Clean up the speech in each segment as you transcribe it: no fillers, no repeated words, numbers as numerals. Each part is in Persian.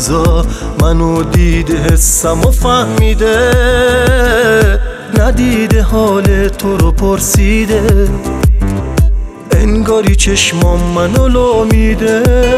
روزا منو دیده حسم و فهمیده، ندیده حال تو رو پرسیده، انگاری چشمام منو لو میده.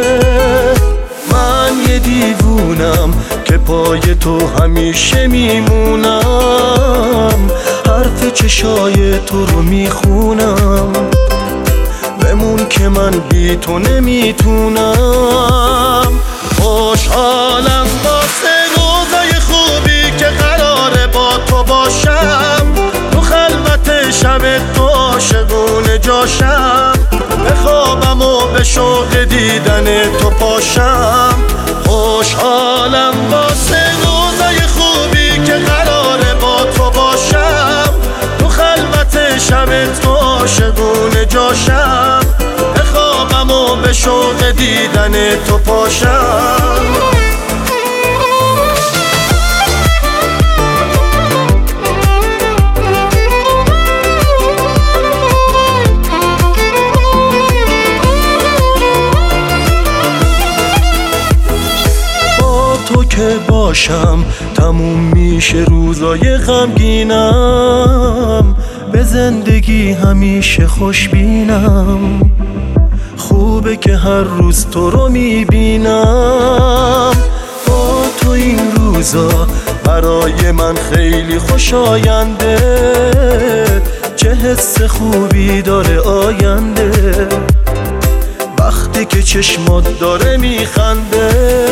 من یه دیوونم که پای تو همیشه میمونم، حرف چشای تو رو میخونم، بمون که من بی تو نمیتونم. خوشحالم واسه روزای خوبی که قراره با تو باشم، تو خلوت شب تو عاشقونه جاشم، بخوابم و به شوق دیدن تو پاشم. خوشحالم واسه روزای خوبی که قراره با تو باشم، تو خلوت شب تو عاشقونه جاشم، بخوابم و به شوق دیدن تو پاشم. تو که باشم تموم میشه روزای غمگینم، به زندگی همیشه خوشبینم، خوبه که هر روز تو رو میبینم. با تو این روزا برای من خیلی خوشاینده، چه حس خوبی داره آینده، وقتی که چشمات داره میخنده.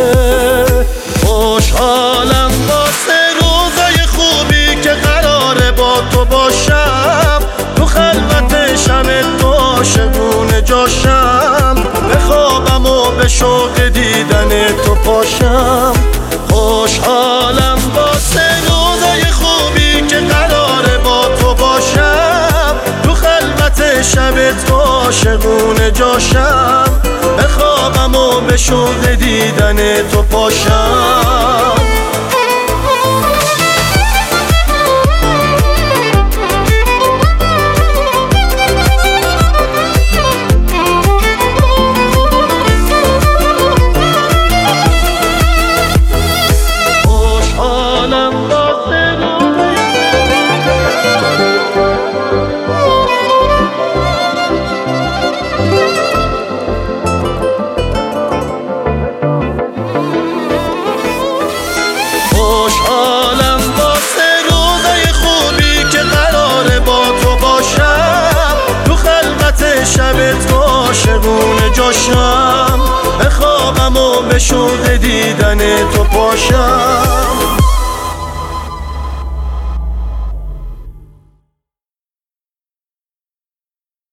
خوشحالم واسه روزای خوبی که قراره با تو باشم، تو خلوت شب تو عاشقونه جاشم، بخوابم و به شوق دیدن تو پاشم. خوشحالم واسه روزای خوبی که قراره با تو باشم، تو خلوت شب تو عاشقونه جاشم، بخوابم و به شوق دیدن تو پاشم. خوشحالم واسه روزای خوبی که قراره با تو باشم، تو خلوت شب تو عاشقونه جاشم، بخوابم و به شوق دیدن تو پاشم.